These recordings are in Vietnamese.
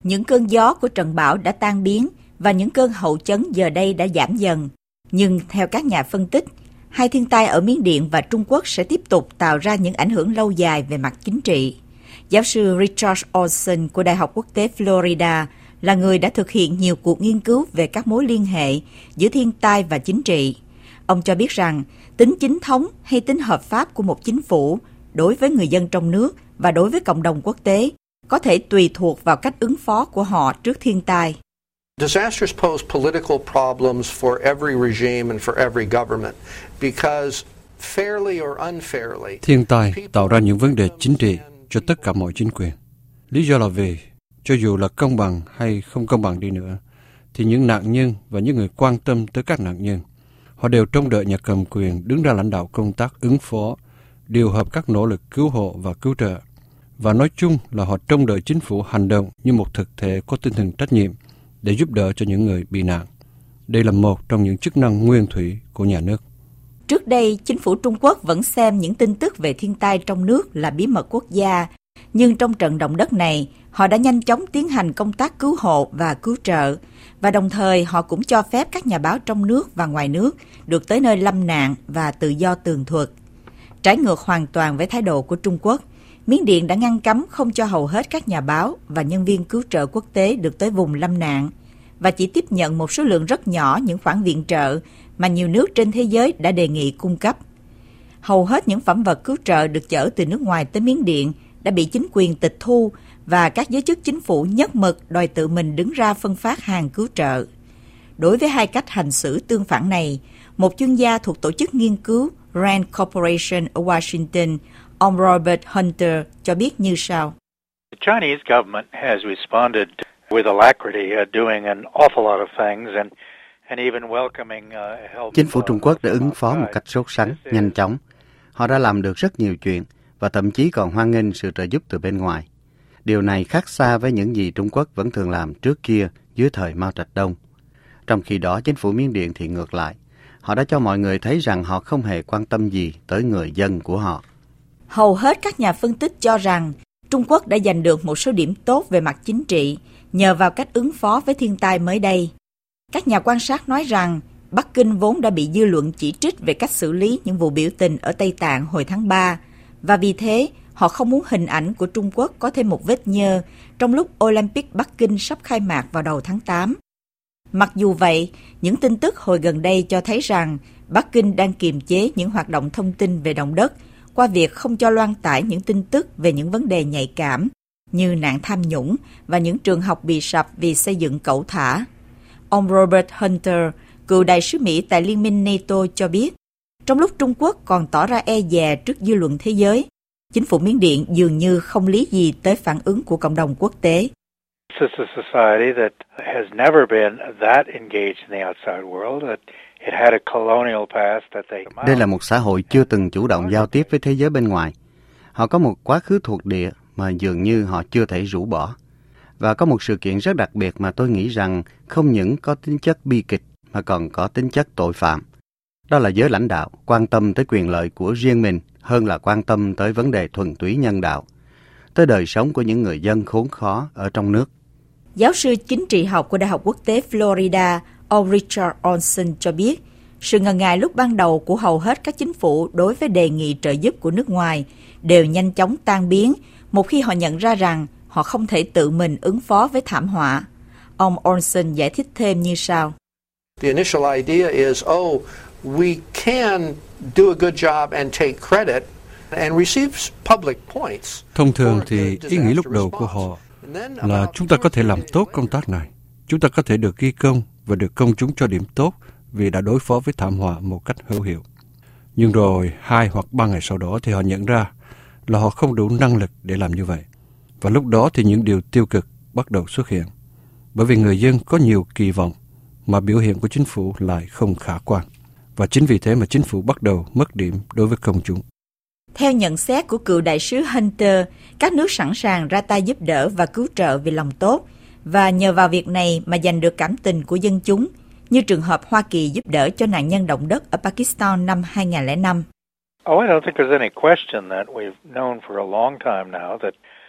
Những cơn gió của trận bão đã tan biến và những cơn hậu chấn giờ đây đã giảm dần. Nhưng theo các nhà phân tích, hai thiên tai ở Miến Điện và Trung Quốc sẽ tiếp tục tạo ra những ảnh hưởng lâu dài về mặt chính trị. Giáo sư Richard Olson của Đại học Quốc tế Florida là người đã thực hiện nhiều cuộc nghiên cứu về các mối liên hệ giữa thiên tai và chính trị. Ông cho biết rằng tính chính thống hay tính hợp pháp của một chính phủ đối với người dân trong nước và đối với cộng đồng quốc tế có thể tùy thuộc vào cách ứng phó của họ trước thiên tai. Disasters pose political problems for every regime and for every government because fairly or unfairly. Thiên tai tạo ra những vấn đề chính trị cho tất cả mọi chính quyền. Lý do là vì cho dù là công bằng hay không công bằng đi nữa, thì những nạn nhân và những người quan tâm tới các nạn nhân, họ đều trông đợi nhà cầm quyền đứng ra lãnh đạo công tác ứng phó, điều hợp các nỗ lực cứu hộ và cứu trợ. Và nói chung là họ trông đợi chính phủ hành động như một thực thể có tinh thần trách nhiệm để giúp đỡ cho những người bị nạn. Đây là một trong những chức năng nguyên thủy của nhà nước. Trước đây, chính phủ Trung Quốc vẫn xem những tin tức về thiên tai trong nước là bí mật quốc gia. Nhưng trong trận động đất này, họ đã nhanh chóng tiến hành công tác cứu hộ và cứu trợ. Và đồng thời, họ cũng cho phép các nhà báo trong nước và ngoài nước được tới nơi lâm nạn và tự do tường thuật. Trái ngược hoàn toàn với thái độ của Trung Quốc, Miến Điện đã ngăn cấm không cho hầu hết các nhà báo và nhân viên cứu trợ quốc tế được tới vùng lâm nạn và chỉ tiếp nhận một số lượng rất nhỏ những khoản viện trợ mà nhiều nước trên thế giới đã đề nghị cung cấp. Hầu hết những phẩm vật cứu trợ được chở từ nước ngoài tới Miến Điện đã bị chính quyền tịch thu và các giới chức chính phủ nhất mực đòi tự mình đứng ra phân phát hàng cứu trợ. Đối với hai cách hành xử tương phản này, một chuyên gia thuộc tổ chức nghiên cứu Rand Corporation ở Washington, ông Robert Hunter cho biết như sau. The Chinese government has responded with alacrity, doing an awful lot of things and even welcoming help. Chính phủ Trung Quốc đã ứng phó một cách sốt sắng, nhanh chóng. Họ đã làm được rất nhiều chuyện và thậm chí còn hoan nghênh sự trợ giúp từ bên ngoài. Điều này khác xa với những gì Trung Quốc vẫn thường làm trước kia dưới thời Mao Trạch Đông. Trong khi đó, chính phủ Miến Điện thì ngược lại. Họ đã cho mọi người thấy rằng họ không hề quan tâm gì tới người dân của họ. Hầu hết các nhà phân tích cho rằng Trung Quốc đã giành được một số điểm tốt về mặt chính trị nhờ vào cách ứng phó với thiên tai mới đây. Các nhà quan sát nói rằng Bắc Kinh vốn đã bị dư luận chỉ trích về cách xử lý những vụ biểu tình ở Tây Tạng hồi tháng 3, và vì thế họ không muốn hình ảnh của Trung Quốc có thêm một vết nhơ trong lúc Olympic Bắc Kinh sắp khai mạc vào đầu tháng 8. Mặc dù vậy, những tin tức hồi gần đây cho thấy rằng Bắc Kinh đang kiềm chế những hoạt động thông tin về động đất qua việc không cho loan tải những tin tức về những vấn đề nhạy cảm như nạn tham nhũng và những trường học bị sập vì xây dựng cẩu thả. Ông Robert Hunter, cựu đại sứ Mỹ tại Liên minh NATO cho biết, trong lúc Trung Quốc còn tỏ ra e dè trước dư luận thế giới, chính phủ Miến Điện dường như không lý gì tới phản ứng của cộng đồng quốc tế. This is a society that has never been that engaged in the outside world. It had a colonial past that they... Đây là một xã hội chưa từng chủ động giao tiếp với thế giới bên ngoài. Họ có một quá khứ thuộc địa mà dường như họ chưa thể rũ bỏ. Và có một sự kiện rất đặc biệt mà tôi nghĩ rằng không những có tính chất bi kịch mà còn có tính chất tội phạm. Đó là giới lãnh đạo quan tâm tới quyền lợi của riêng mình hơn là quan tâm tới vấn đề thuần túy nhân đạo, tới đời sống của những người dân khốn khó ở trong nước. Giáo sư chính trị học của Đại học Quốc tế Florida, ông Richard Olson cho biết, sự ngần ngại lúc ban đầu của hầu hết các chính phủ đối với đề nghị trợ giúp của nước ngoài đều nhanh chóng tan biến một khi họ nhận ra rằng họ không thể tự mình ứng phó với thảm họa. Ông Olson giải thích thêm như sau. The initial idea is, we can do a good job and take credit and receive public points. Thông thường thì ý nghĩ lúc đầu của họ là chúng ta có thể làm tốt công tác này. Chúng ta có thể được ghi công và được công chúng cho điểm tốt vì đã đối phó với thảm họa một cách hữu hiệu. Nhưng rồi 2 hoặc 3 ngày sau đó thì họ nhận ra là họ không đủ năng lực để làm như vậy. Và lúc đó thì những điều tiêu cực bắt đầu xuất hiện. Bởi vì người dân có nhiều kỳ vọng mà biểu hiện của chính phủ lại không khả quan. Và chính vì thế mà chính phủ bắt đầu mất điểm đối với công chúng. Theo nhận xét của cựu đại sứ Hunter, các nước sẵn sàng ra tay giúp đỡ và cứu trợ vì lòng tốt, và nhờ vào việc này mà giành được cảm tình của dân chúng, như trường hợp Hoa Kỳ giúp đỡ cho nạn nhân động đất ở Pakistan năm 2005. I don't think there's any question that we've known for a long time now that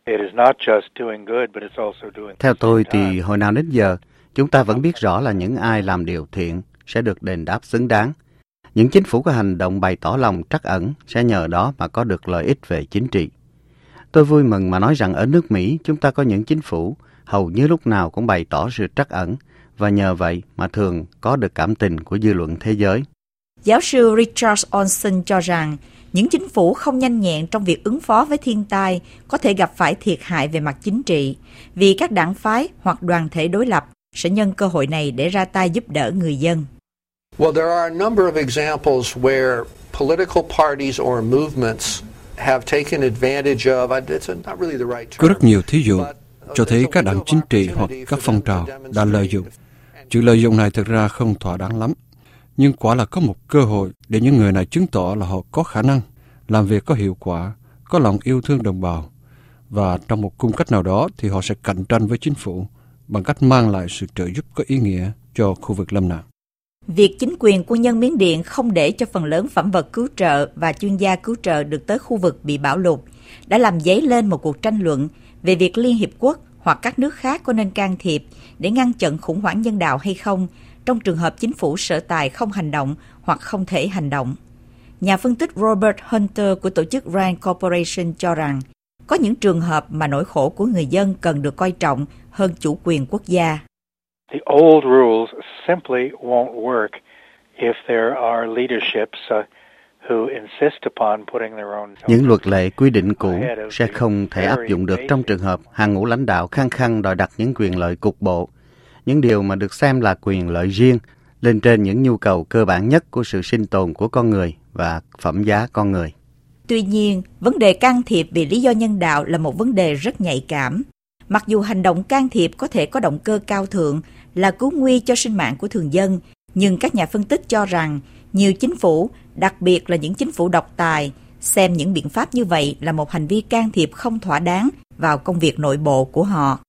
Theo tôi thì hồi nào đến giờ, chúng ta vẫn biết rõ là những ai làm điều thiện sẽ được đền đáp xứng đáng. Những chính phủ có hành động bày tỏ lòng trắc ẩn sẽ nhờ đó mà có được lợi ích về chính trị. Tôi vui mừng mà nói rằng ở nước Mỹ chúng ta có những chính phủ hầu như lúc nào cũng bày tỏ sự trắc ẩn và nhờ vậy mà thường có được cảm tình của dư luận thế giới. Giáo sư Richard Olson cho rằng những chính phủ không nhanh nhẹn trong việc ứng phó với thiên tai có thể gặp phải thiệt hại về mặt chính trị vì các đảng phái hoặc đoàn thể đối lập sẽ nhân cơ hội này để ra tay giúp đỡ người dân. Well, there are a number of examples where political parties or movements have taken advantage of. It's not really the right term. Có rất nhiều thí dụ cho thấy các đảng chính trị hoặc các phong trào đã lợi dụng. Chữ lợi dụng này thực ra không thỏa đáng lắm, nhưng quả là có một cơ hội để những người này chứng tỏ là họ có khả năng làm việc có hiệu quả, có lòng yêu thương đồng bào, và trong một cung cách nào đó thì họ sẽ cạnh tranh với chính phủ bằng cách mang lại sự trợ giúp có ý nghĩa cho khu vực lâm nạn. Việc chính quyền quân nhân Miến Điện không để cho phần lớn phẩm vật cứu trợ và chuyên gia cứu trợ được tới khu vực bị bão lụt đã làm dấy lên một cuộc tranh luận về việc Liên Hiệp Quốc hoặc các nước khác có nên can thiệp để ngăn chặn khủng hoảng nhân đạo hay không trong trường hợp chính phủ sở tại không hành động hoặc không thể hành động. Nhà phân tích Robert Hunter của tổ chức RAND Corporation cho rằng có những trường hợp mà nỗi khổ của người dân cần được coi trọng hơn chủ quyền quốc gia. The old rules simply won't work if there are leaderships who insist upon putting their own. Những luật lệ quy định cũ sẽ không thể áp dụng được trong trường hợp hàng ngũ lãnh đạo khăng khăng đòi đặt những quyền lợi cục bộ, những điều mà được xem là quyền lợi riêng lên trên những nhu cầu cơ bản nhất của sự sinh tồn của con người và phẩm giá con người. Tuy nhiên, vấn đề can thiệp vì lý do nhân đạo là một vấn đề rất nhạy cảm. Mặc dù hành động can thiệp có thể có động cơ cao thượng là cứu nguy cho sinh mạng của thường dân, nhưng các nhà phân tích cho rằng nhiều chính phủ, đặc biệt là những chính phủ độc tài, xem những biện pháp như vậy là một hành vi can thiệp không thỏa đáng vào công việc nội bộ của họ.